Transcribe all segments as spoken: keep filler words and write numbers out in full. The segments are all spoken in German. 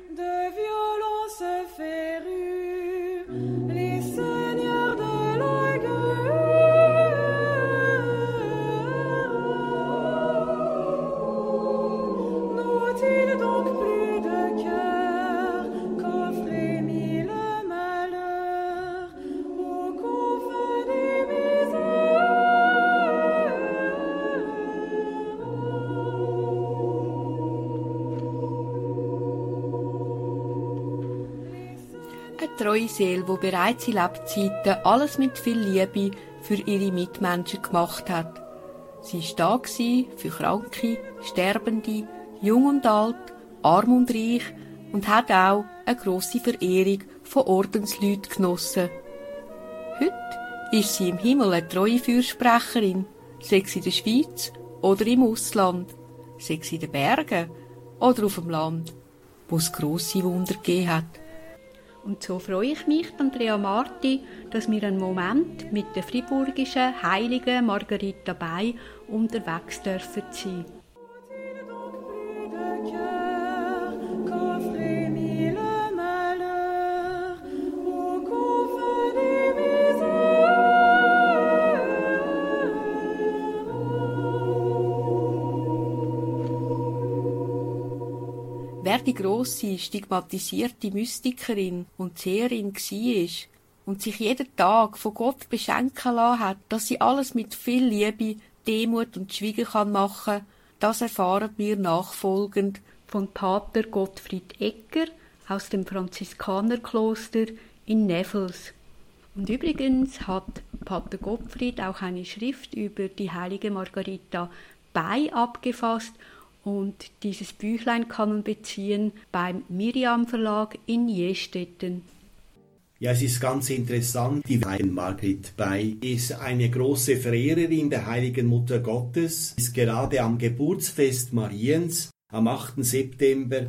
De violence férue, les seigneurs de la guerre, n'ont-ils donc plus de cœur qu'offrait mille malheurs aux confins des misères? Eine treue Seele, die bereits in Lebzeiten alles mit viel Liebe für ihre Mitmenschen gemacht hat. Sie war da für Kranke, Sterbende, Jung und Alt, Arm und Reich und hat auch eine grosse Verehrung von Ordensleuten genossen. Heute ist sie im Himmel eine treue Fürsprecherin, sei es in der Schweiz oder im Ausland, sei es in den Bergen oder auf dem Land, wo es grosse Wunder gegeben hat. Und so freue ich mich, Andrea Marti, dass wir einen Moment mit der friburgischen Heiligen Margarita Bay unterwegs dürfen sein. Wer die grosse, stigmatisierte Mystikerin und Seherin war und sich jeden Tag von Gott beschenken lassen hat, dass sie alles mit viel Liebe, Demut und Schweigen kann machen, das erfahren wir nachfolgend von Pater Gottfried Egger aus dem Franziskanerkloster in Neffels. Und übrigens hat Pater Gottfried auch eine Schrift über die heilige Margarita Bay abgefasst. Und dieses Büchlein kann man beziehen beim Miriam Verlag in Jestetten. Ja, es ist ganz interessant. Die heilige Margarita Bay ist eine große Verehrerin der heiligen Mutter Gottes, ist gerade am Geburtsfest Mariens am achten September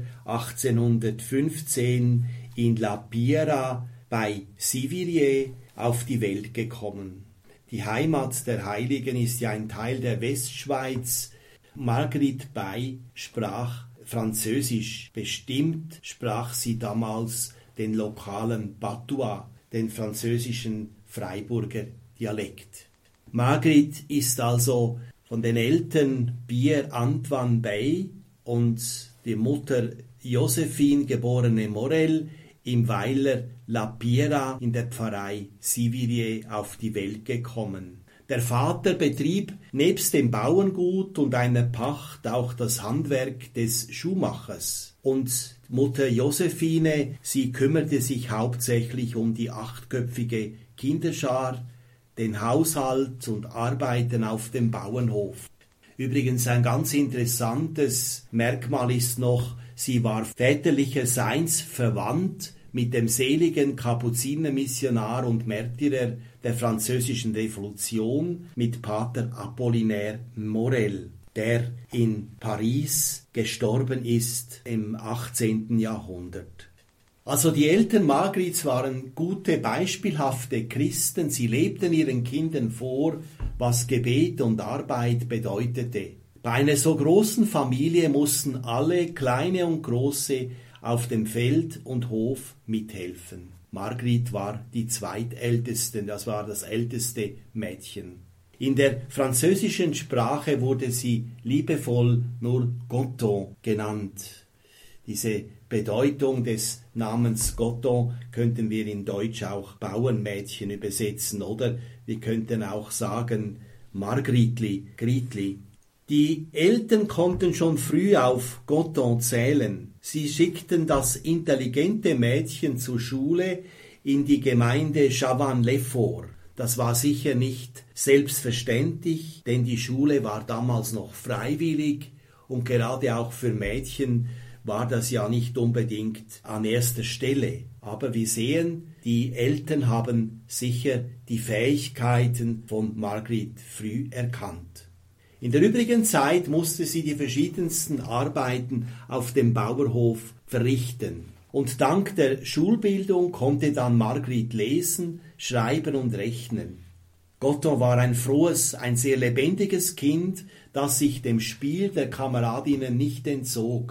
achtzehnhundertfünfzehn in La Piera bei Sivirier auf die Welt gekommen. Die Heimat der Heiligen ist ja ein Teil der Westschweiz. Marguerite Bay sprach Französisch, bestimmt sprach sie damals den lokalen Patois, den französischen Freiburger Dialekt. Marguerite ist also von den Eltern Pierre Antoine Bay und die Mutter Josephine geborene Morel im Weiler La Piera in der Pfarrei Sivirier auf die Welt gekommen. Der Vater betrieb nebst dem Bauerngut und einer Pacht auch das Handwerk des Schuhmachers. Und Mutter Josephine, sie kümmerte sich hauptsächlich um die achtköpfige Kinderschar, den Haushalt und Arbeiten auf dem Bauernhof. Übrigens ein ganz interessantes Merkmal ist noch, sie war väterlicherseits verwandt mit dem seligen Kapuzinermissionar und Märtyrer der französischen Revolution, mit Pater Apollinaire Morel, der in Paris gestorben ist im achtzehnten Jahrhundert. Also die Eltern Margarits waren gute, beispielhafte Christen. Sie lebten ihren Kindern vor, was Gebet und Arbeit bedeutete. Bei einer so großen Familie mussten alle, kleine und große, auf dem Feld und Hof mithelfen. Marguerite war die zweitälteste, das war das älteste Mädchen. In der französischen Sprache wurde sie liebevoll nur Goton genannt. Diese Bedeutung des Namens Goton könnten wir in Deutsch auch Bauernmädchen übersetzen, oder wir könnten auch sagen Margritli, Gritli. Die Eltern konnten schon früh auf Goton zählen. Sie schickten das intelligente Mädchen zur Schule in die Gemeinde Chavannes-les-Forts. Das war sicher nicht selbstverständlich, denn die Schule war damals noch freiwillig und gerade auch für Mädchen war das ja nicht unbedingt an erster Stelle. Aber wir sehen, die Eltern haben sicher die Fähigkeiten von Marguerite früh erkannt. In der übrigen Zeit musste sie die verschiedensten Arbeiten auf dem Bauernhof verrichten. Und dank der Schulbildung konnte dann Marguerite lesen, schreiben und rechnen. Goton war ein frohes, ein sehr lebendiges Kind, das sich dem Spiel der Kameradinnen nicht entzog.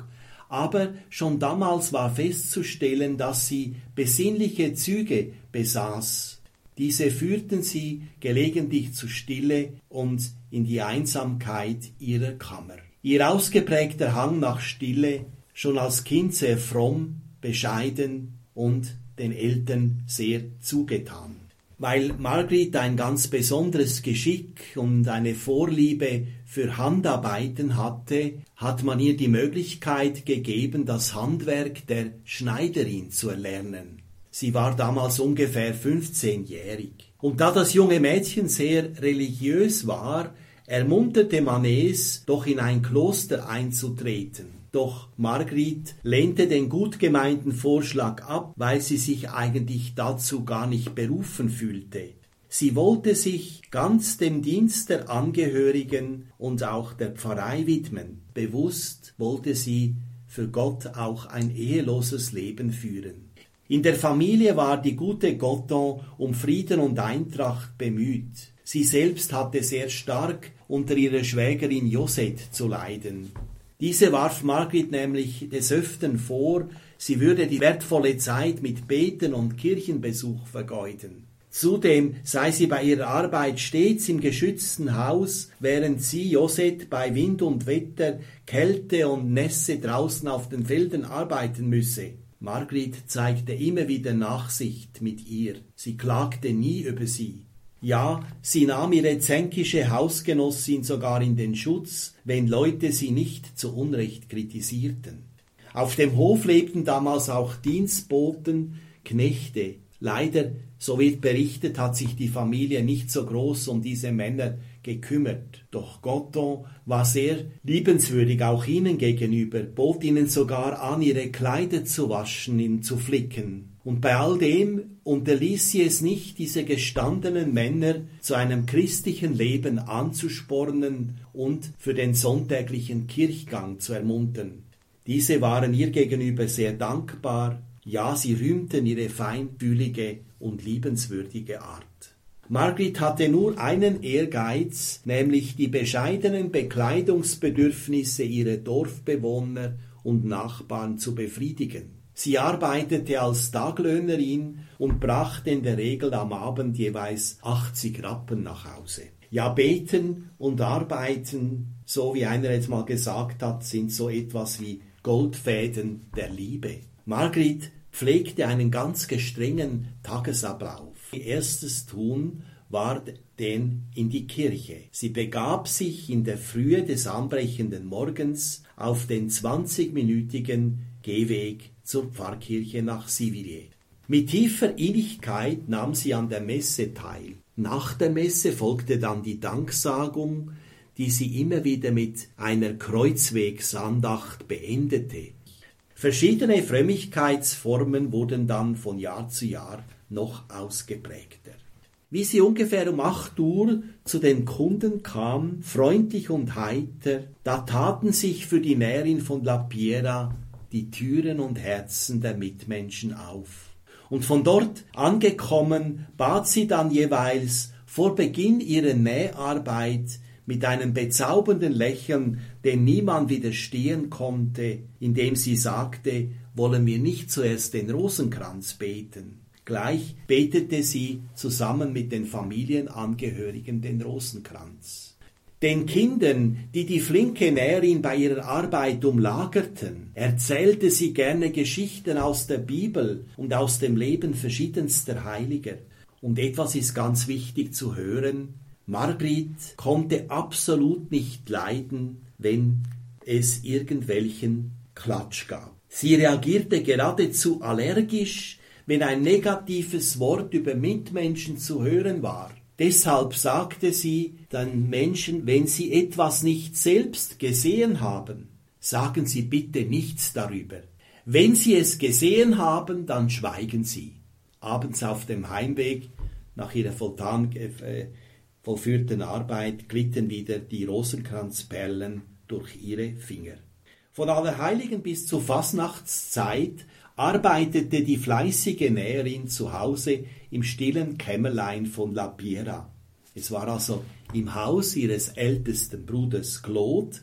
aber schon damals war festzustellen, dass sie besinnliche Züge besaß. Diese führten sie gelegentlich zur Stille und in die Einsamkeit ihrer Kammer. Ihr ausgeprägter Hang nach Stille, schon als Kind sehr fromm, bescheiden und den Eltern sehr zugetan. Weil Margrit ein ganz besonderes Geschick und eine Vorliebe für Handarbeiten hatte, hat man ihr die Möglichkeit gegeben, das Handwerk der Schneiderin zu erlernen. Sie war damals ungefähr fünfzehnjährig. Und da das junge Mädchen sehr religiös war, ermunterte man es, doch in ein Kloster einzutreten. Doch Margrit lehnte den gut gemeinten Vorschlag ab, weil sie sich eigentlich dazu gar nicht berufen fühlte. Sie wollte sich ganz dem Dienst der Angehörigen und auch der Pfarrei widmen. Bewusst wollte sie für Gott auch ein eheloses Leben führen. In der Familie war die gute Gotton um Frieden und Eintracht bemüht. Sie selbst hatte sehr stark unter ihrer Schwägerin Josette zu leiden. Diese warf Margrit nämlich des Öfteren vor, sie würde die wertvolle Zeit mit Beten und Kirchenbesuch vergeuden. Zudem sei sie bei ihrer Arbeit stets im geschützten Haus, während sie, Josette, bei Wind und Wetter, Kälte und Nässe draußen auf den Feldern arbeiten müsse. Margrit zeigte immer wieder Nachsicht mit ihr. Sie klagte nie über sie. Ja, sie nahm ihre zänkische Hausgenossin sogar in den Schutz, wenn Leute sie nicht zu Unrecht kritisierten. Auf dem Hof lebten damals auch Dienstboten, Knechte. Leider, so wird berichtet, hat sich die Familie nicht so groß um diese Männer gekümmert. Doch Gotton war sehr liebenswürdig auch ihnen gegenüber, bot ihnen sogar an, ihre Kleider zu waschen, ihnen zu flicken. Und bei all dem unterließ sie es nicht, diese gestandenen Männer zu einem christlichen Leben anzuspornen und für den sonntäglichen Kirchgang zu ermuntern. Diese waren ihr gegenüber sehr dankbar, ja, sie rühmten ihre feinfühlige und liebenswürdige Art. Margrit hatte nur einen Ehrgeiz, nämlich die bescheidenen Bekleidungsbedürfnisse ihrer Dorfbewohner und Nachbarn zu befriedigen. Sie arbeitete als Taglöhnerin und brachte in der Regel am Abend jeweils achtzig Rappen nach Hause. Ja, beten und arbeiten, so wie einer jetzt mal gesagt hat, sind so etwas wie Goldfäden der Liebe. Margrit pflegte einen ganz gestrengen Tagesablauf. Ihr erstes Tun war denn in die Kirche. Sie begab sich in der Frühe des anbrechenden Morgens auf den zwanzigminütigen Gehweg zur Pfarrkirche nach Siviriez. Mit tiefer Innigkeit nahm sie an der Messe teil. Nach der Messe folgte dann die Danksagung, die sie immer wieder mit einer Kreuzwegsandacht beendete. Verschiedene Frömmigkeitsformen wurden dann von Jahr zu Jahr noch ausgeprägter. Wie sie ungefähr um acht Uhr zu den Kunden kam, freundlich und heiter, da taten sich für die Näherin von La Piera die Türen und Herzen der Mitmenschen auf. Und von dort angekommen, bat sie dann jeweils vor Beginn ihrer Näharbeit mit einem bezaubernden Lächeln, dem niemand widerstehen konnte, indem sie sagte, wollen wir nicht zuerst den Rosenkranz beten. Gleich betete sie zusammen mit den Familienangehörigen den Rosenkranz. Den Kindern, die die flinke Näherin bei ihrer Arbeit umlagerten, erzählte sie gerne Geschichten aus der Bibel und aus dem Leben verschiedenster Heiliger. Und etwas ist ganz wichtig zu hören: Margrit konnte absolut nicht leiden, wenn es irgendwelchen Klatsch gab. Sie reagierte geradezu allergisch, wenn ein negatives Wort über Mitmenschen zu hören war. Deshalb sagte sie den Menschen, wenn sie etwas nicht selbst gesehen haben, sagen Sie bitte nichts darüber. Wenn Sie es gesehen haben, dann schweigen Sie. Abends auf dem Heimweg nach ihrer volltan, äh, vollführten Arbeit glitten wieder die Rosenkranzperlen durch ihre Finger. Von Allerheiligen bis zur Fasnachtszeit arbeitete die fleißige Näherin zu Hause im stillen Kämmerlein von La Piera. Es war also im Haus ihres ältesten Bruders Claude,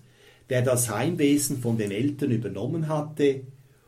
der das Heimwesen von den Eltern übernommen hatte.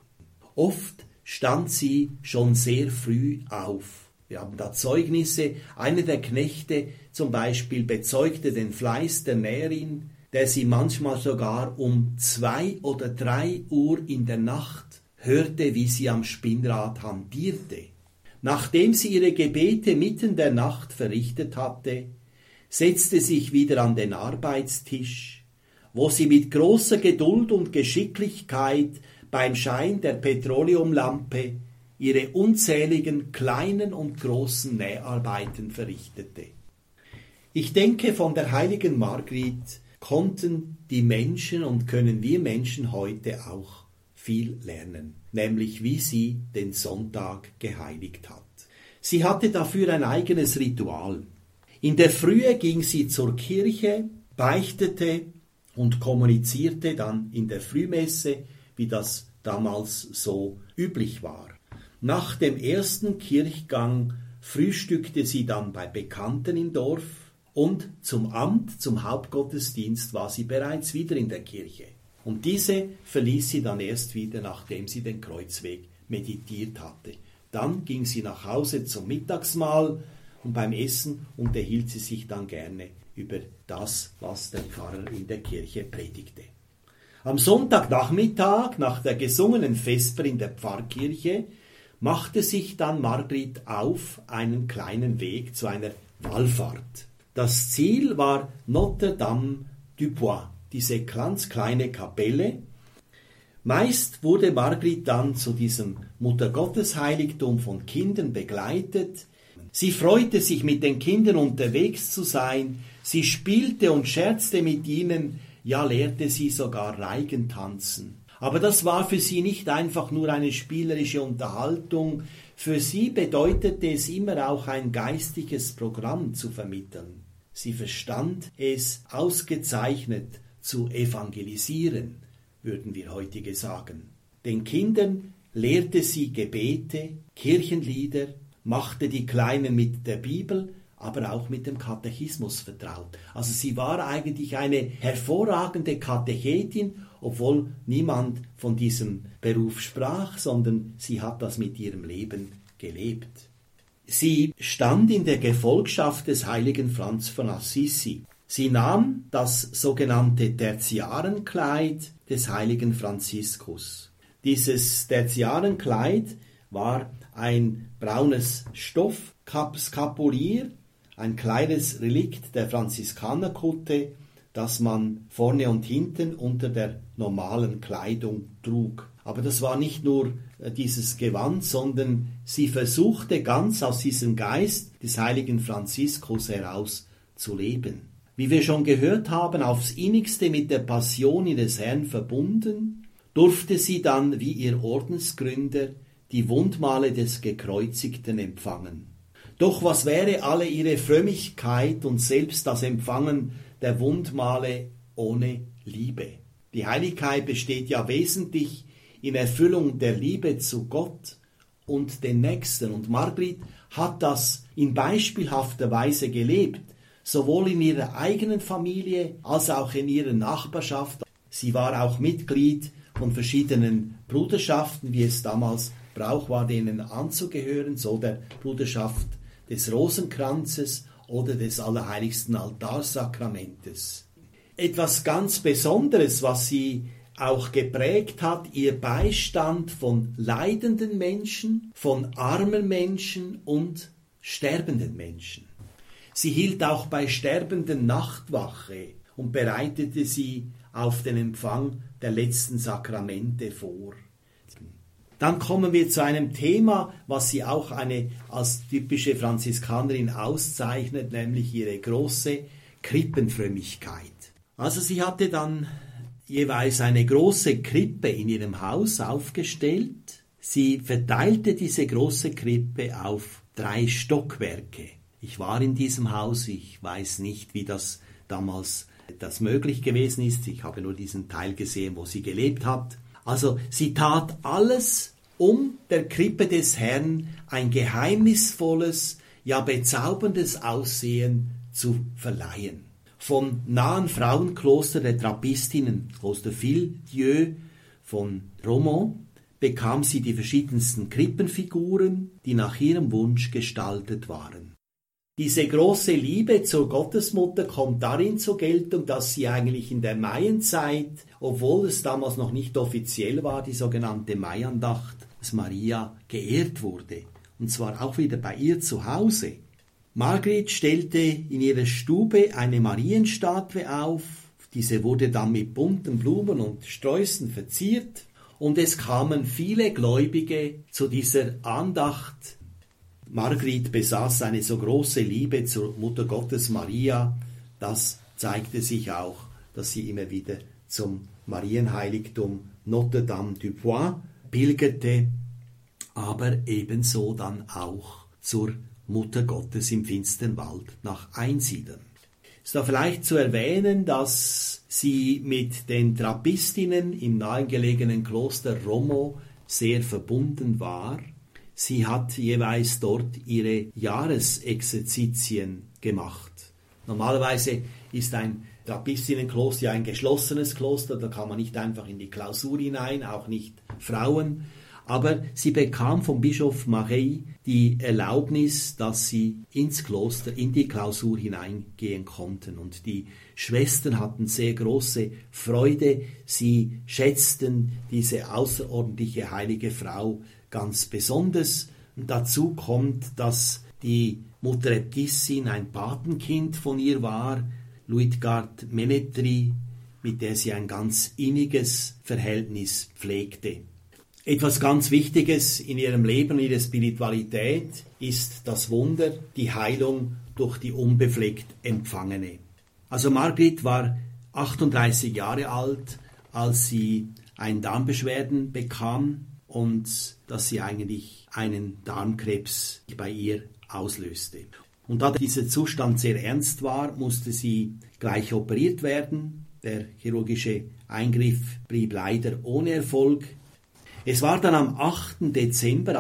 Oft stand sie schon sehr früh auf. Wir haben da Zeugnisse. Einer der Knechte zum Beispiel bezeugte den Fleiß der Näherin, der sie manchmal sogar um zwei oder drei Uhr in der Nacht hörte, wie sie am Spinnrad hantierte. Nachdem sie ihre Gebete mitten der Nacht verrichtet hatte, setzte sich wieder an den Arbeitstisch, wo sie mit großer Geduld und Geschicklichkeit beim Schein der Petroleumlampe ihre unzähligen kleinen und großen Näharbeiten verrichtete. Ich denke, von der heiligen Margrit konnten die Menschen und können wir Menschen heute auch viel lernen, nämlich wie sie den Sonntag geheiligt hat. Sie hatte dafür ein eigenes Ritual. In der Frühe ging sie zur Kirche, beichtete und kommunizierte dann in der Frühmesse, wie das damals so üblich war. Nach dem ersten Kirchgang frühstückte sie dann bei Bekannten im Dorf und zum Amt, zum Hauptgottesdienst war sie bereits wieder in der Kirche. Und diese verließ sie dann erst wieder, nachdem sie den Kreuzweg meditiert hatte. Dann ging sie nach Hause zum Mittagsmahl und beim Essen unterhielt sie sich dann gerne über das, was der Pfarrer in der Kirche predigte. Am Sonntagnachmittag, nach der gesungenen Vesper in der Pfarrkirche, machte sich dann Margrit auf einen kleinen Weg zu einer Wallfahrt. Das Ziel war Notre-Dame du Bois, diese ganz kleine Kapelle. Meist wurde Margrit dann zu diesem Muttergottesheiligtum von Kindern begleitet. Sie freute sich, mit den Kindern unterwegs zu sein. Sie spielte und scherzte mit ihnen, ja, lehrte sie sogar Reigentanzen. Aber das war für sie nicht einfach nur eine spielerische Unterhaltung. Für sie bedeutete es immer auch ein geistiges Programm zu vermitteln. Sie verstand es ausgezeichnet zu evangelisieren, würden wir heutige sagen. Den Kindern lehrte sie Gebete, Kirchenlieder, machte die Kleinen mit der Bibel, aber auch mit dem Katechismus vertraut. Also sie war eigentlich eine hervorragende Katechetin, obwohl niemand von diesem Beruf sprach, sondern sie hat das mit ihrem Leben gelebt. Sie stand in der Gefolgschaft des heiligen Franz von Assisi. Sie nahm das sogenannte Tertiarenkleid des heiligen Franziskus. Dieses Tertiarenkleid war ein braunes Stoffskapulier, ein kleines Relikt der Franziskanerkutte, das man vorne und hinten unter der normalen Kleidung trug. Aber das war nicht nur dieses Gewand, sondern sie versuchte ganz aus diesem Geist des heiligen Franziskus heraus zu leben. Wie wir schon gehört haben, aufs innigste mit der Passion ihres Herrn verbunden, durfte sie dann wie ihr Ordensgründer die Wundmale des Gekreuzigten empfangen. Doch was wäre alle ihre Frömmigkeit und selbst das Empfangen der Wundmale ohne Liebe? Die Heiligkeit besteht ja wesentlich in Erfüllung der Liebe zu Gott und den Nächsten. Und Margrit hat das in beispielhafter Weise gelebt, sowohl in ihrer eigenen Familie als auch in ihrer Nachbarschaft. Sie war auch Mitglied von verschiedenen Bruderschaften, wie es damals Brauch war, denen anzugehören, so der Bruderschaft des Rosenkranzes oder des Allerheiligsten Altarsakramentes. Etwas ganz Besonderes, was sie auch geprägt hat, ihr Beistand von leidenden Menschen, von armen Menschen und sterbenden Menschen. Sie hielt auch bei Sterbenden Nachtwache und bereitete sie auf den Empfang der letzten Sakramente vor. Dann kommen wir zu einem Thema, was sie auch eine als typische Franziskanerin auszeichnet, nämlich ihre große Krippenfrömmigkeit. Also sie hatte dann jeweils eine große Krippe in ihrem Haus aufgestellt. Sie verteilte diese große Krippe auf drei Stockwerke. Ich war in diesem Haus, ich weiß nicht, wie das damals das möglich gewesen ist. Ich habe nur diesen Teil gesehen, wo sie gelebt hat. Also sie tat alles, um der Krippe des Herrn ein geheimnisvolles, ja bezauberndes Aussehen zu verleihen. Von nahen Frauenkloster der Trappistinnen, Kloster Fille-Dieu von Romont, bekam sie die verschiedensten Krippenfiguren, die nach ihrem Wunsch gestaltet waren. Diese große Liebe zur Gottesmutter kommt darin zur Geltung, dass sie eigentlich in der Maienzeit, obwohl es damals noch nicht offiziell war, die sogenannte Maiandacht, dass Maria geehrt wurde. Und zwar auch wieder bei ihr zu Hause. Margrit stellte in ihrer Stube eine Marienstatue auf. Diese wurde dann mit bunten Blumen und Sträußen verziert. Und es kamen viele Gläubige zu dieser Andacht. Margrit besaß eine so große Liebe zur Mutter Gottes Maria, das zeigte sich auch, dass sie immer wieder zum Marienheiligtum Notre Dame du Poix pilgerte, aber ebenso dann auch zur Mutter Gottes im Finsternwald nach Einsiedeln. Es ist da vielleicht zu erwähnen, dass sie mit den Trappistinnen im nahegelegenen Kloster Romont sehr verbunden war. Sie hat jeweils dort ihre Jahresexerzitien gemacht. Normalerweise ist ein Trappistinnenkloster ja ein geschlossenes Kloster, da kann man nicht einfach in die Klausur hinein, auch nicht Frauen. Aber sie bekam vom Bischof Marie die Erlaubnis, dass sie ins Kloster, in die Klausur hineingehen konnten. Und die Schwestern hatten sehr große Freude. Sie schätzten diese außerordentliche heilige Frau ganz besonders. Und dazu kommt, dass die Mutter Äbtissin ein Patenkind von ihr war, Luitgard Menetri, mit der sie ein ganz inniges Verhältnis pflegte. Etwas ganz Wichtiges in ihrem Leben, in ihrer Spiritualität ist das Wunder, die Heilung durch die unbefleckt Empfangene. Also Margrit war achtunddreißig Jahre alt, als sie ein Darmbeschwerden bekam und dass sie eigentlich einen Darmkrebs bei ihr auslöste. Und da dieser Zustand sehr ernst war, musste sie gleich operiert werden. Der chirurgische Eingriff blieb leider ohne Erfolg. Es war dann am achten Dezember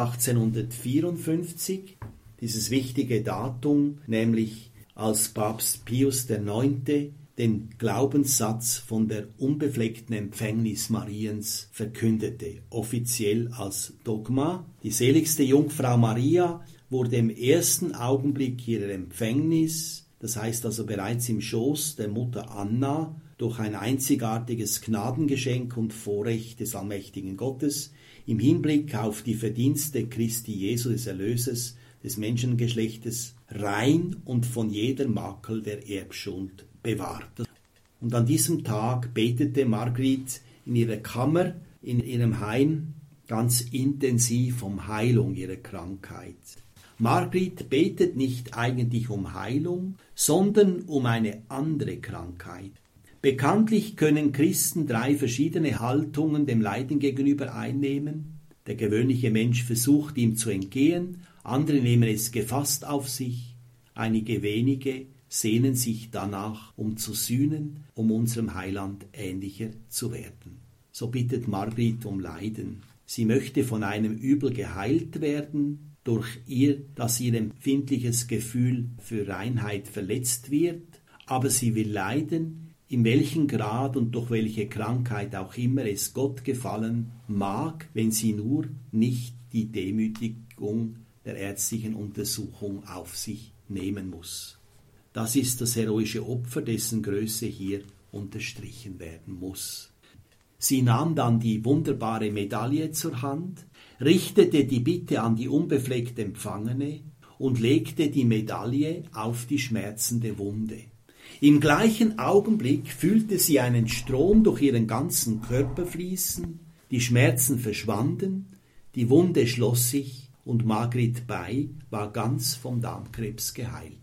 achtzehnhundertvierundfünfzig, dieses wichtige Datum, nämlich als Papst Pius der Neunte den Glaubenssatz von der unbefleckten Empfängnis Mariens verkündete, offiziell als Dogma. Die seligste Jungfrau Maria wurde im ersten Augenblick ihrer Empfängnis, das heißt also bereits im Schoß der Mutter Anna, durch ein einzigartiges Gnadengeschenk und Vorrecht des allmächtigen Gottes im Hinblick auf die Verdienste Christi Jesu des Erlösers des Menschengeschlechtes rein und von jeder Makel der Erbschuld bewahrt. Und an diesem Tag betete Margrit in ihrer Kammer, in ihrem Heim, ganz intensiv um Heilung ihrer Krankheit. Margrit betet nicht eigentlich um Heilung, sondern um eine andere Krankheit. Bekanntlich können Christen drei verschiedene Haltungen dem Leiden gegenüber einnehmen. Der gewöhnliche Mensch versucht, ihm zu entgehen, andere nehmen es gefasst auf sich, einige wenige sehnen sich danach, um zu sühnen, um unserem Heiland ähnlicher zu werden. So bittet Margrit um Leiden. Sie möchte von einem Übel geheilt werden, durch ihr, dass ihr empfindliches Gefühl für Reinheit verletzt wird, aber sie will leiden, in welchem Grad und durch welche Krankheit auch immer es Gott gefallen mag, wenn sie nur nicht die Demütigung der ärztlichen Untersuchung auf sich nehmen muss. Das ist das heroische Opfer, dessen Größe hier unterstrichen werden muss. Sie nahm dann die wunderbare Medaille zur Hand, richtete die Bitte an die unbefleckt Empfangene und legte die Medaille auf die schmerzende Wunde. Im gleichen Augenblick fühlte sie einen Strom durch ihren ganzen Körper fließen, die Schmerzen verschwanden, die Wunde schloss sich und Margrit Bay war ganz vom Darmkrebs geheilt.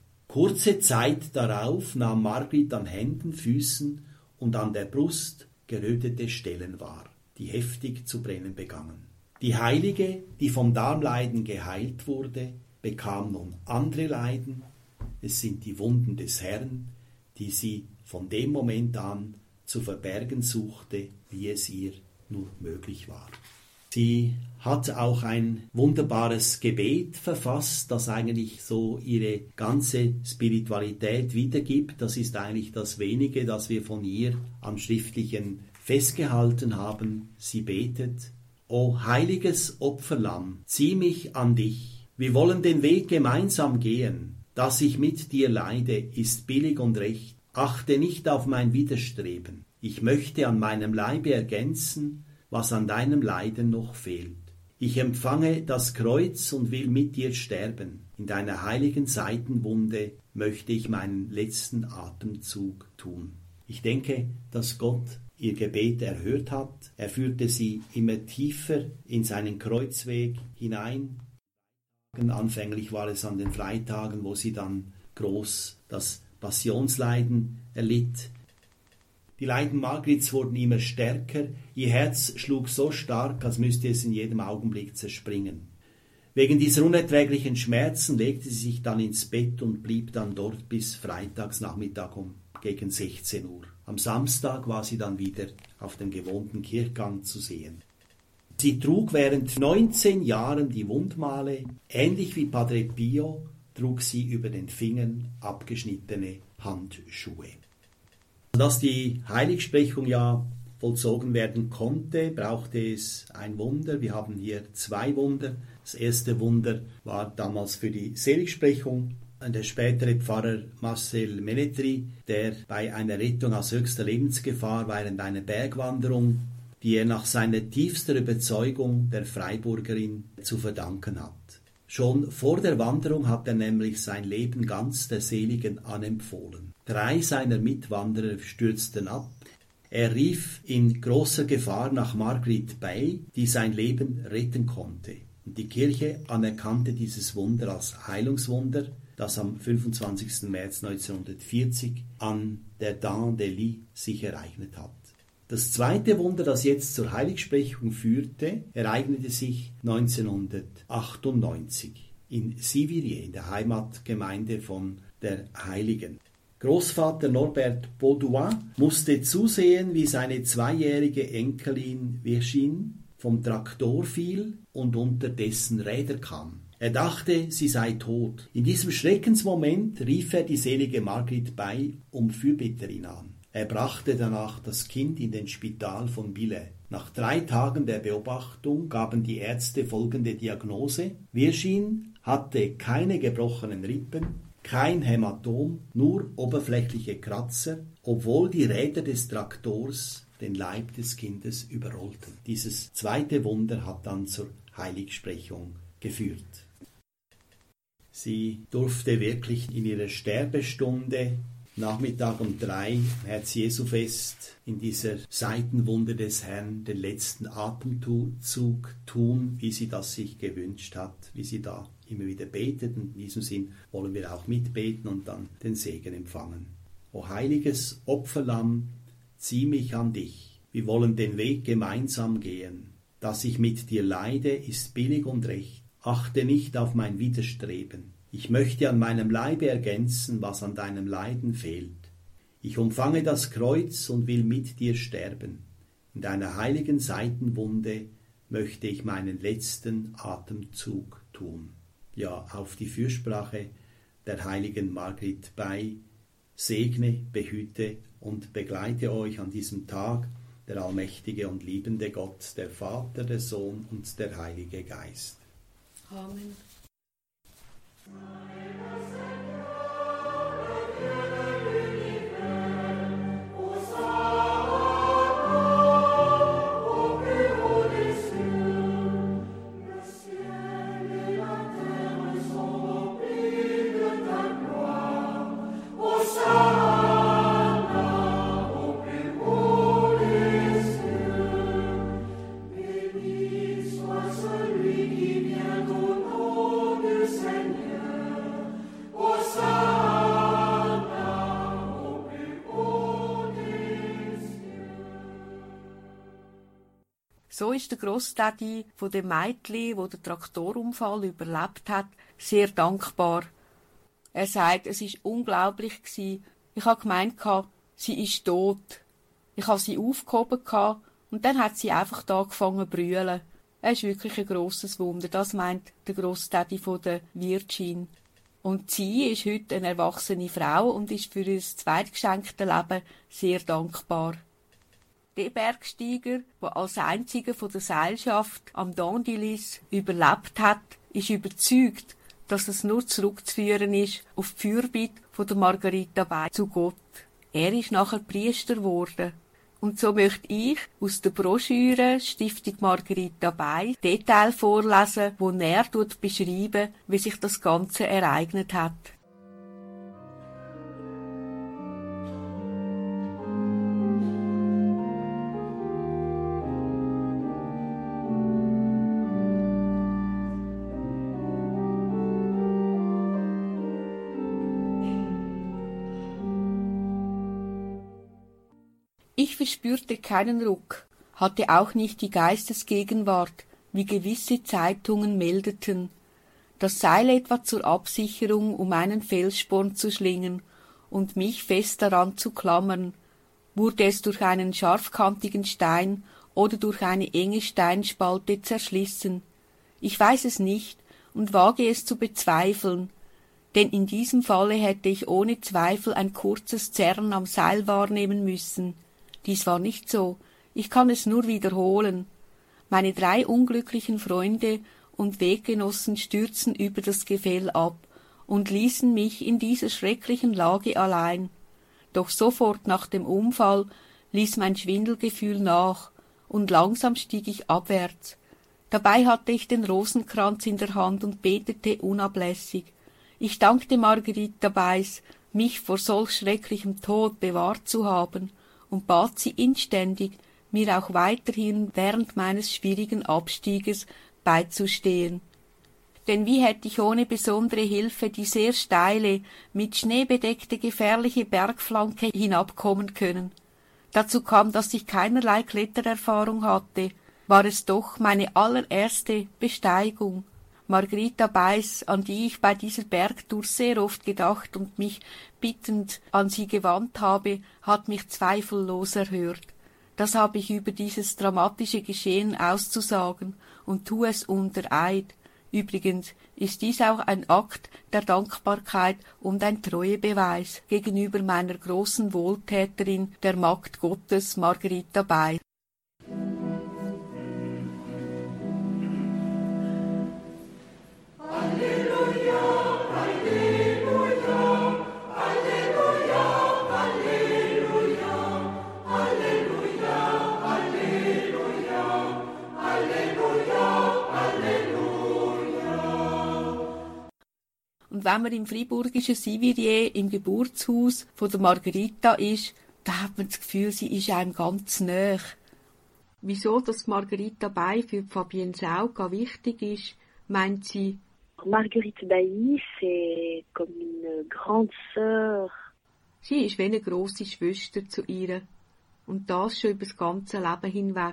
Kurze Zeit darauf nahm Margrit an Händen, Füßen und an der Brust gerötete Stellen wahr, die heftig zu brennen begannen. Die Heilige, die vom Darmleiden geheilt wurde, bekam nun andere Leiden. Es sind die Wunden des Herrn, die sie von dem Moment an zu verbergen suchte, wie es ihr nur möglich war. Sie hat auch ein wunderbares Gebet verfasst, das eigentlich so ihre ganze Spiritualität wiedergibt. Das ist eigentlich das Wenige, das wir von ihr am Schriftlichen festgehalten haben. Sie betet: O heiliges Opferlamm, zieh mich an dich. Wir wollen den Weg gemeinsam gehen. Dass ich mit dir leide, ist billig und recht. Achte nicht auf mein Widerstreben. Ich möchte an meinem Leibe ergänzen, was an deinem Leiden noch fehlt. Ich empfange das Kreuz und will mit dir sterben. In deiner heiligen Seitenwunde möchte ich meinen letzten Atemzug tun. Ich denke, dass Gott ihr Gebet erhört hat. Er führte sie immer tiefer in seinen Kreuzweg hinein. Anfänglich war es an den Freitagen, wo sie dann groß das Passionsleiden erlitt. Die Leiden Margrits wurden immer stärker, ihr Herz schlug so stark, als müsste es in jedem Augenblick zerspringen. Wegen dieser unerträglichen Schmerzen legte sie sich dann ins Bett und blieb dann dort bis Freitagsnachmittag um gegen sechzehn Uhr. Am Samstag war sie dann wieder auf dem gewohnten Kirchgang zu sehen. Sie trug während neunzehn Jahren die Wundmale, ähnlich wie Padre Pio trug sie über den Fingern abgeschnittene Handschuhe. Dass die Heiligsprechung ja vollzogen werden konnte, brauchte es ein Wunder. Wir haben hier zwei Wunder. Das erste Wunder war damals für die Seligsprechung. Der spätere Pfarrer Marcel Menetri, der bei einer Rettung aus höchster Lebensgefahr während einer Bergwanderung, die er nach seiner tiefster Überzeugung der Freiburgerin zu verdanken hat. Schon vor der Wanderung hat er nämlich sein Leben ganz der Seligen anempfohlen. Drei seiner Mitwanderer stürzten ab. Er rief in großer Gefahr nach Margrit Bay, die sein Leben retten konnte. Und die Kirche anerkannte dieses Wunder als Heilungswunder, das am fünfundzwanzigsten März neunzehnhundertvierzig an der Dent de Lis sich ereignet hat. Das zweite Wunder, das jetzt zur Heiligsprechung führte, ereignete sich neunzehnhundertachtundneunzig in Sivirier, in der Heimatgemeinde von der Heiligen. Großvater Norbert Baudouin musste zusehen, wie seine zweijährige Enkelin Virginie vom Traktor fiel und unter dessen Räder kam. Er dachte, sie sei tot. In diesem Schreckensmoment rief er die selige Margrit Bay um Fürbitterin an. Er brachte danach das Kind in den Spital von Billey. Nach drei Tagen der Beobachtung gaben die Ärzte folgende Diagnose: Virginie hatte keine gebrochenen Rippen, kein Hämatom, nur oberflächliche Kratzer, obwohl die Räder des Traktors den Leib des Kindes überrollten. Dieses zweite Wunder hat dann zur Heiligsprechung geführt. Sie durfte wirklich in ihrer Sterbestunde Nachmittag um drei, Herz-Jesu-Fest, in dieser Seitenwunde des Herrn den letzten Atemzug tun, wie sie das sich gewünscht hat, wie sie da immer wieder betet. Und in diesem Sinn wollen wir auch mitbeten und dann den Segen empfangen. O heiliges Opferlamm, zieh mich an dich. Wir wollen den Weg gemeinsam gehen. Dass ich mit dir leide, ist billig und recht. Achte nicht auf mein Widerstreben. Ich möchte an meinem Leibe ergänzen, was an deinem Leiden fehlt. Ich umfange das Kreuz und will mit dir sterben. In deiner heiligen Seitenwunde möchte ich meinen letzten Atemzug tun. Ja, auf die Fürsprache der heiligen Margrit Bay segne, behüte und begleite euch an diesem Tag der allmächtige und liebende Gott, der Vater, der Sohn und der Heilige Geist. Amen. So ist der Grossdaddy von dem Mädchen, wo der Traktorunfall überlebt hat, sehr dankbar. Er sagt, es ist unglaublich gsi. Ich habe gemeint, sie ist tot. Ich habe sie aufgehoben und dann hat sie einfach da angefangen zu brüllen. Er ist wirklich ein grosses Wunder, das meint der Grossdaddy von der Virgin. Und sie ist heute eine erwachsene Frau und ist für ihr zweitgeschenkte Leben sehr dankbar. Der Bergsteiger, der als einziger von der Seilschaft am Dandilis überlebt hat, ist überzeugt, dass es nur zurückzuführen ist auf die Fürbitte von der Margarita Bei zu Gott. Er ist nachher Priester geworden. Und so möchte ich aus der Broschüre Stiftung Margarita Bei Detail vorlesen, wo er beschreibt, wie sich das Ganze ereignet hat. Ich verspürte keinen Ruck, hatte auch nicht die Geistesgegenwart, wie gewisse Zeitungen meldeten, das Seil etwa zur Absicherung, um einen Felssporn zu schlingen und mich fest daran zu klammern. Wurde es durch einen scharfkantigen Stein oder durch eine enge Steinspalte zerschlissen? Ich weiß es nicht und wage es zu bezweifeln, denn in diesem Falle hätte ich ohne Zweifel ein kurzes Zerren am Seil wahrnehmen müssen. Dies war nicht so, ich kann es nur wiederholen. Meine drei unglücklichen Freunde und Weggenossen stürzten über das Gefäll ab und ließen mich in dieser schrecklichen Lage allein. Doch sofort nach dem Unfall ließ mein Schwindelgefühl nach, und langsam stieg ich abwärts. Dabei hatte ich den Rosenkranz in der Hand und betete unablässig. Ich dankte Margarita Beis, mich vor solch schrecklichem Tod bewahrt zu haben, und bat sie inständig, mir auch weiterhin während meines schwierigen Abstieges beizustehen. Denn wie hätte ich ohne besondere Hilfe die sehr steile, mit Schnee bedeckte gefährliche Bergflanke hinabkommen können? Dazu kam, dass ich keinerlei Klettererfahrung hatte, war es doch meine allererste Besteigung. Margarita Beis, an die ich bei dieser Bergtour sehr oft gedacht und mich bittend an sie gewandt habe, hat mich zweifellos erhört. Das habe ich über dieses dramatische Geschehen auszusagen und tu es unter Eid. Übrigens ist dies auch ein Akt der Dankbarkeit und ein Treuebeweis gegenüber meiner großen Wohltäterin, der Magd Gottes Margarita Beis. Und wenn man im friburgischen Sivirier im Geburtshaus von der Margarita ist, da hat man das Gefühl, sie ist einem ganz nahe. Wieso dass Margarita Bei für Fabienne Sauka wichtig ist, meint sie, Marguerite Bailly, c'est comme une grande sœur. Sie ist wie eine grosse Schwester zu ihr. Und das schon über das ganze Leben hinweg.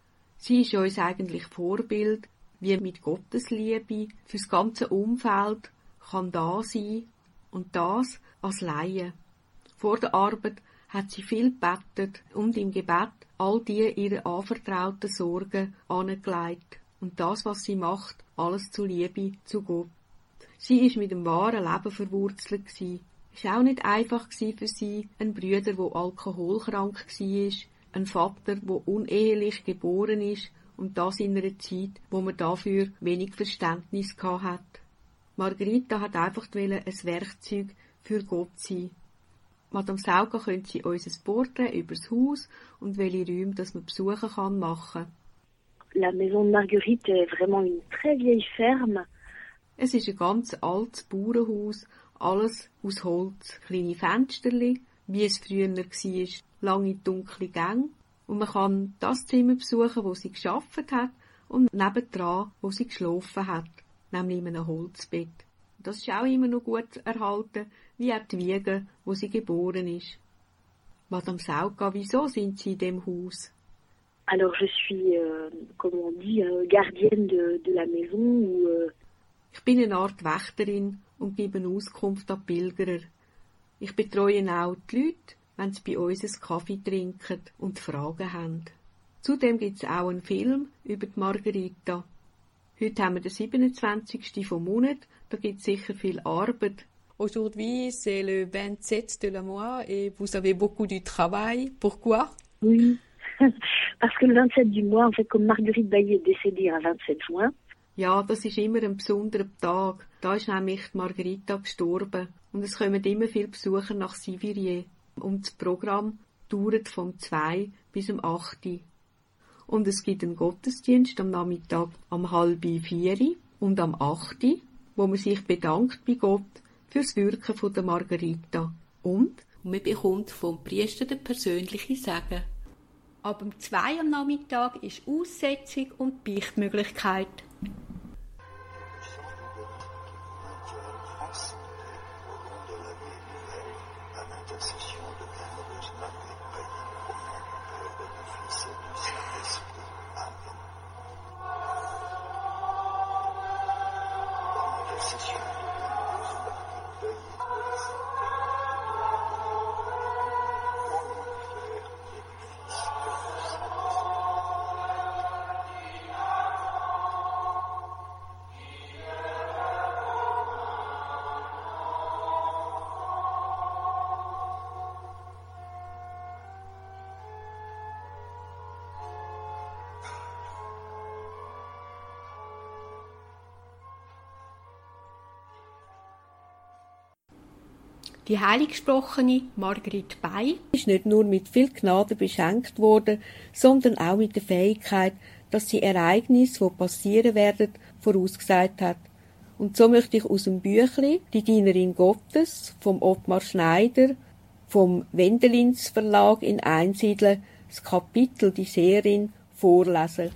Sie ist uns eigentlich Vorbild, wie mit Gottes Liebe fürs ganze Umfeld kann da sein und das als Laie. Vor der Arbeit hat sie viel gebetet und im Gebet all die ihre anvertrauten Sorgen angelegt und das, was sie macht, alles zu Liebe zu Gott. Sie ist mit dem wahren Leben verwurzelt gsi. Es war auch nicht einfach für sie, ein Bruder, der alkoholkrank war, ein Vater, der unehelich geboren ist und das in einer Zeit, wo man dafür wenig Verständnis hatte. Margarita hat einfach ein Werkzeug für Gott sein. Madame Sauka könnte sie uns ein Porträt über das Haus und welche Räume das man besuchen kann machen. La maison de Marguerite est vraiment une très vieille ferme. Es ist ein ganz altes Bauernhaus, alles aus Holz, kleine Fensterli, wie es früher war, lange dunkle Gänge. Und man kann das Zimmer besuchen, wo sie gearbeitet hat, und nebendran, wo sie geschlafen hat, nämlich in einem Holzbett. Das ist auch immer noch gut erhalten, wie auch die Wiege, wo sie geboren ist. Madame Sauka, wieso sind Sie in dem Haus? Alors je suis, euh, comme on dit, euh, gardienne de, de la maison. Ou, euh... Ich bin eine Art Wächterin und gebe Auskunft an Pilgerer. Ich betreue auch die Leute, wenn sie bei uns einen Kaffee trinken und Fragen haben. Zudem gibt es auch einen Film über die Margherita. Heute haben wir den siebenundzwanzigsten vom Monat, da gibt es sicher viel Arbeit. Aujourd'hui, c'est le vingt-sept de la mois et vous avez beaucoup du travail. Pourquoi? Oui, parce que le vingt-sept du mois, en fait, comme Marguerite Bailly est décédée am vingt-sept juin. Ja, das ist immer ein besonderer Tag. Da ist nämlich die Margherita gestorben. Und es kommen immer viele Besucher nach Sivirier. Und das Programm dauert vom zwei bis um acht. Und es gibt einen Gottesdienst am Nachmittag um halb vier und am acht, wo man sich bedankt bei Gott fürs Wirken von der Margherita. Und man bekommt vom Priester den persönlichen Segen. Ab um zwei am Nachmittag ist Aussetzung und Beichtmöglichkeit. Die heiliggesprochene Marguerite Bailly ist nicht nur mit viel Gnade beschenkt worden, sondern auch mit der Fähigkeit, dass sie Ereignisse, die passieren werden, vorausgesagt hat. Und so möchte ich aus dem Büchli «Die Dienerin Gottes» vom Ottmar Schneider, vom Wendelins Verlag in Einsiedeln, das Kapitel «Die Seherin» vorlesen.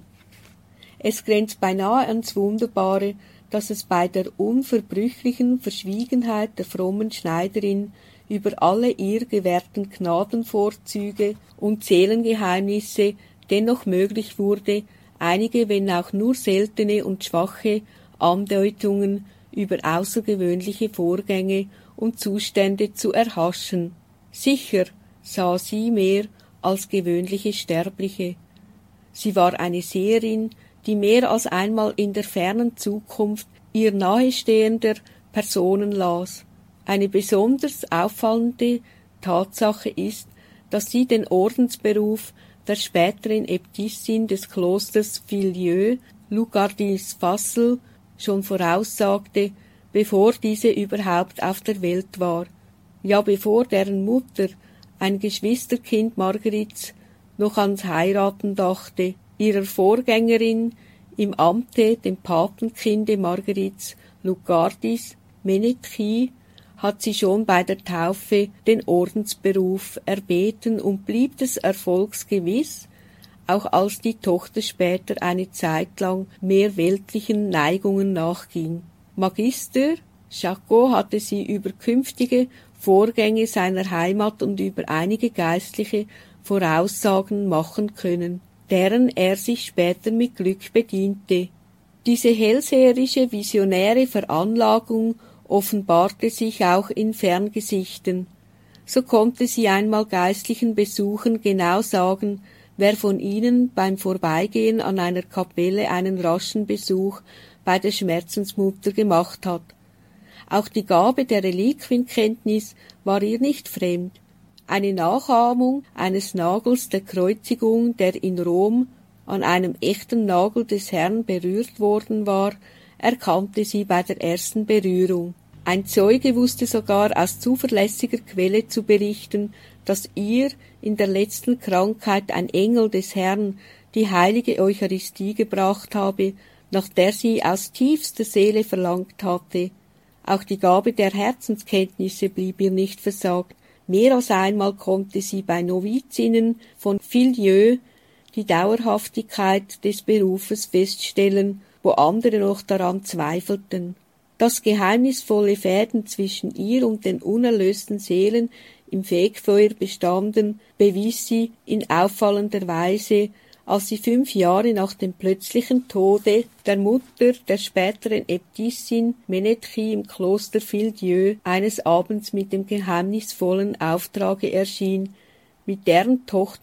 Es grenzt beinahe ans Wunderbare, dass es bei der unverbrüchlichen Verschwiegenheit der frommen Schneiderin über alle ihr gewährten Gnadenvorzüge und Seelengeheimnisse dennoch möglich wurde, einige, wenn auch nur seltene und schwache Andeutungen über außergewöhnliche Vorgänge und Zustände zu erhaschen. Sicher sah sie mehr als gewöhnliche Sterbliche. Sie war eine Seherin, die mehr als einmal in der fernen Zukunft ihr nahestehender Personen las. Eine besonders auffallende Tatsache ist, dass sie den Ordensberuf der späteren Äbtissin des Klosters Filieu, Lugardis-Fassel, schon voraussagte, bevor diese überhaupt auf der Welt war. Ja, bevor deren Mutter, ein Geschwisterkind Marguerites, noch ans Heiraten dachte. Ihrer Vorgängerin im Amte, dem Patenkinde Marguerites Lugardis, Menetchi, hat sie schon bei der Taufe den Ordensberuf erbeten und blieb des Erfolgs gewiss, auch als die Tochter später eine Zeit lang mehr weltlichen Neigungen nachging. Magister Jacot hatte sie über künftige Vorgänge seiner Heimat und über einige Geistliche Voraussagen machen können, deren er sich später mit Glück bediente. Diese hellseherische, visionäre Veranlagung offenbarte sich auch in Ferngesichten. So konnte sie einmal geistlichen Besuchern genau sagen, wer von ihnen beim Vorbeigehen an einer Kapelle einen raschen Besuch bei der Schmerzensmutter gemacht hat. Auch die Gabe der Reliquienkenntnis war ihr nicht fremd. Eine Nachahmung eines Nagels der Kreuzigung, der in Rom an einem echten Nagel des Herrn berührt worden war, erkannte sie bei der ersten Berührung. Ein Zeuge wusste sogar aus zuverlässiger Quelle zu berichten, dass ihr in der letzten Krankheit ein Engel des Herrn die heilige Eucharistie gebracht habe, nach der sie aus tiefster Seele verlangt hatte. Auch die Gabe der Herzenskenntnisse blieb ihr nicht versagt. Mehr als einmal konnte sie bei Novizinnen von Filieu die Dauerhaftigkeit des Berufes feststellen, wo andere noch daran zweifelten. Dass geheimnisvolle Fäden zwischen ihr und den unerlösten Seelen im Fegfeuer bestanden, bewies sie in auffallender Weise, als sie fünf Jahre nach dem plötzlichen Tode der Mutter der späteren Äbtissin Menetchi im Kloster Filieu eines Abends mit dem geheimnisvollen Auftrage erschien, mit deren Tochter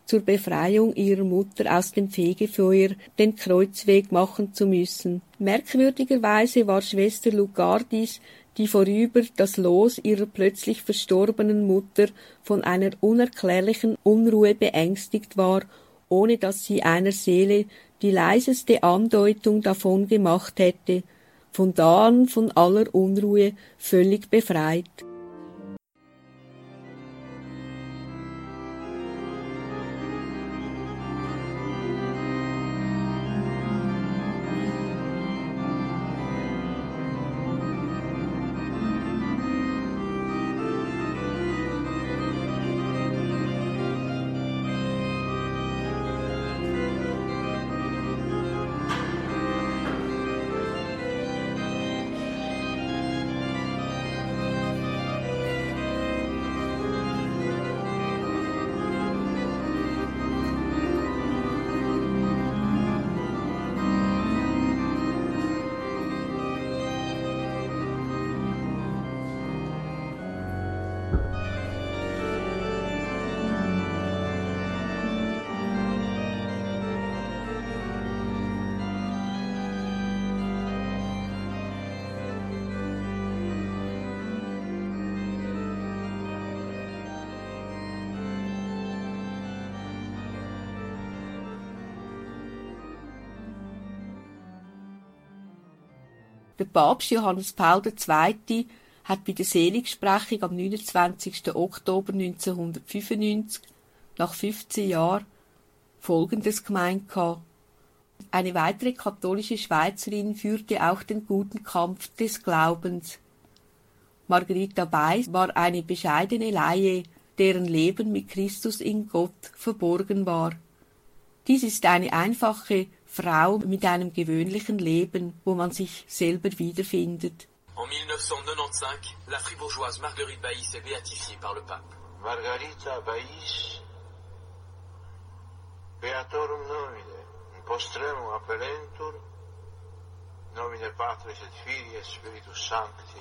zur Befreiung ihrer Mutter aus dem Fegefeuer den Kreuzweg machen zu müssen. Merkwürdigerweise war Schwester Lugardis, die vorüber das Los ihrer plötzlich verstorbenen Mutter von einer unerklärlichen Unruhe beängstigt war, ohne dass sie einer Seele die leiseste Andeutung davon gemacht hätte, von da an von aller Unruhe völlig befreit. Der Papst Johannes Paul der Zweite hat bei der Seligsprechung am neunundzwanzigsten Oktober neunzehnhundertfünfundneunzig, nach fünfzehn Jahren, Folgendes gemeint gehabt: Eine weitere katholische Schweizerin führte auch den guten Kampf des Glaubens. Margarita Beiß war eine bescheidene Laie, deren Leben mit Christus in Gott verborgen war. Dies ist eine einfache Frau mit einem gewöhnlichen Leben, wo man sich selber wiederfindet. En mille neuf cent quatre-vingt-quinze, la fribourgeoise Marguerite Baïs est béatifiée par le pape. Margarita Baïs, beatorum nomine, in postremum appellentur, nomine Patris et Filii et Spiritus Sancti.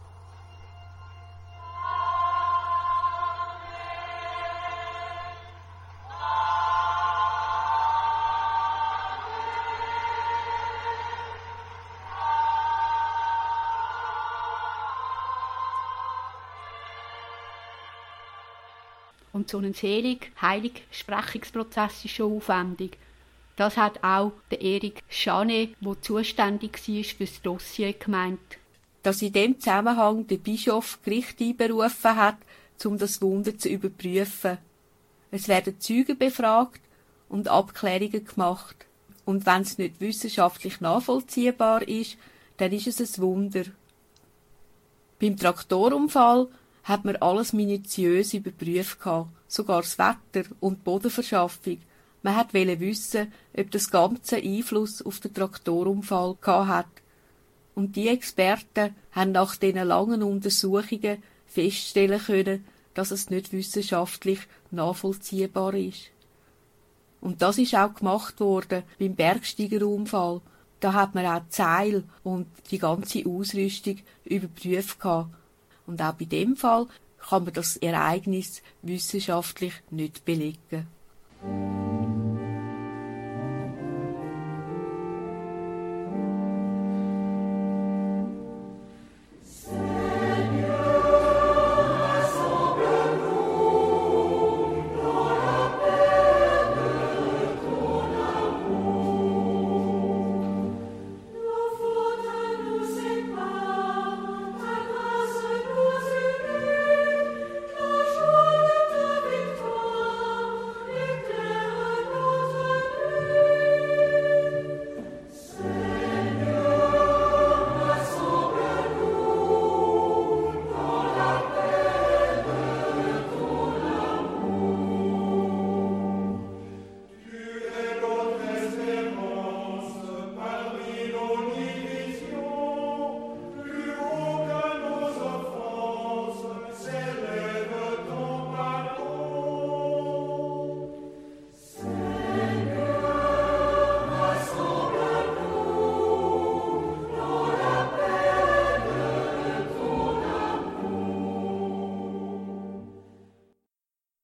Und so ein selig Heiligsprechungsprozess ist schon aufwendig. Das hat auch der Erik Chanet, der zuständig war für das Dossier, gemeint. Dass in dem Zusammenhang der Bischof Gericht einberufen hat, um das Wunder zu überprüfen. Es werden Zeugen befragt und Abklärungen gemacht. Und wenn es nicht wissenschaftlich nachvollziehbar ist, dann ist es ein Wunder. Beim Traktorunfall hat man alles minutiös überprüft, sogar das Wetter und die Bodenverschaffung. Man wollte wissen, ob das Ganze Einfluss auf den Traktorunfall hat. Und die Experten haben nach diesen langen Untersuchungen feststellen können, dass es nicht wissenschaftlich nachvollziehbar ist. Und das ist auch gemacht worden beim Bergsteigerunfall. Da hat man auch die Seile und die ganze Ausrüstung überprüft. Und auch bei dem Fall kann man das Ereignis wissenschaftlich nicht belegen. Victoire, éclaire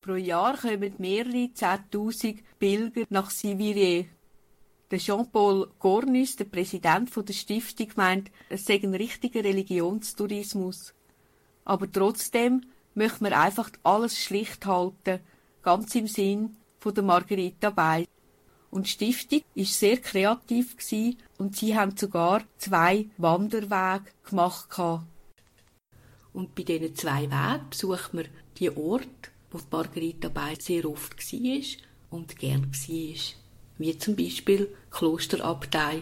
Pro Jahr kommen mehrere Zehntausend Pilger nach Siviriez. Der Jean-Paul Cornus, der Präsident der Stiftung, meint, es sei ein richtiger Religionstourismus. Aber trotzdem möchte man einfach alles schlicht halten, ganz im Sinn von der Margherita Bei. Und die Stiftung war sehr kreativ und sie haben sogar zwei Wanderwege gemacht. Und bei diesen zwei Wegen besucht man die Orte, wo die Margherita Bei sehr oft war und gern war. Wie zum Beispiel Klosterabtei.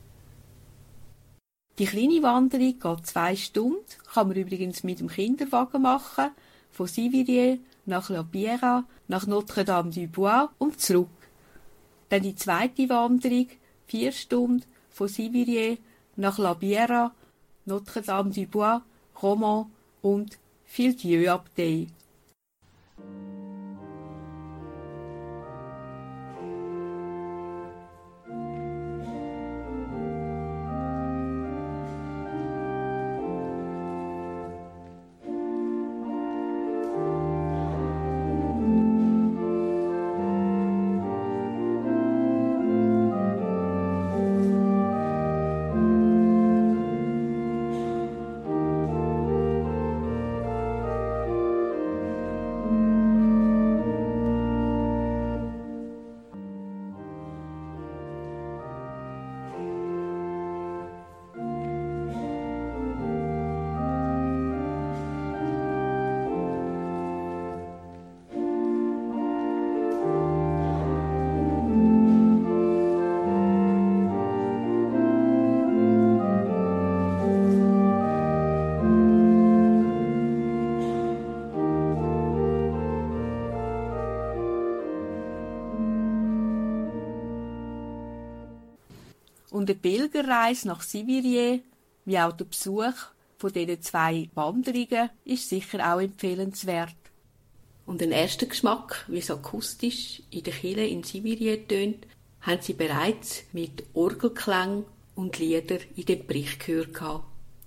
Die kleine Wanderung geht zwei Stunden, kann man übrigens mit dem Kinderwagen machen, von Siviriez nach La Biera, nach Notre-Dame-du-Bois und zurück. Dann die zweite Wanderung, vier Stunden, von Siviriez nach La Biera, Notre-Dame-du-Bois, Romans und Fils-Dieu-Abtei. Und eine Pilgerreise nach Siviriez, wie auch der Besuch von diesen zwei Wanderungen, ist sicher auch empfehlenswert. Und einen ersten Geschmack, wie es akustisch in der Kirche in Siviriez tönt, haben sie bereits mit Orgelklang und Lieder in dem Bericht gehört.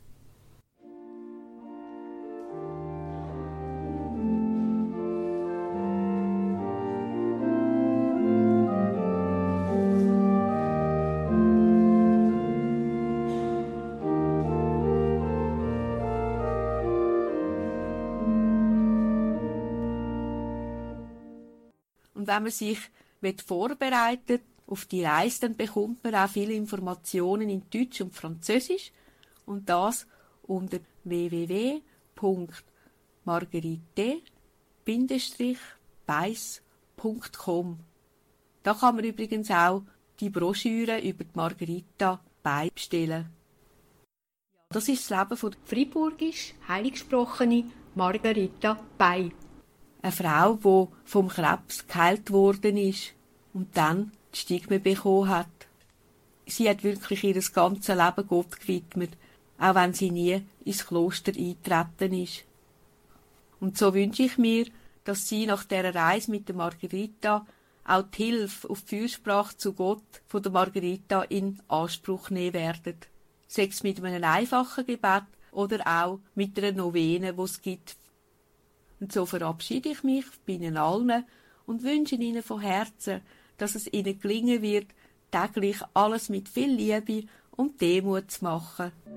Und wenn man sich vorbereitet auf die Reise, dann bekommt man auch viele Informationen in Deutsch und Französisch. Und das unter w w w punkt margherite Bindestrich Beiss punkt com. Da kann man übrigens auch die Broschüre über die Margherita Bei bestellen. Das ist das Leben von der Friburgisch heiliggesprochene Margherita Bei. Eine Frau, die vom Krebs geheilt worden ist und dann die Stigme bekommen hat. Sie hat wirklich ihr ganzes Leben Gott gewidmet, auch wenn sie nie ins Kloster eingetreten ist. Und so wünsche ich mir, dass Sie nach dieser Reise mit der Margherita auch die Hilfe auf die Fürsprache zu Gott von der Margherita in Anspruch nehmen werden. Sei es mit einem einfachen Gebet oder auch mit einer Novene, die es gibt. Und so verabschiede ich mich bei Ihnen allen und wünsche Ihnen von Herzen, dass es Ihnen gelingen wird, täglich alles mit viel Liebe und Demut zu machen.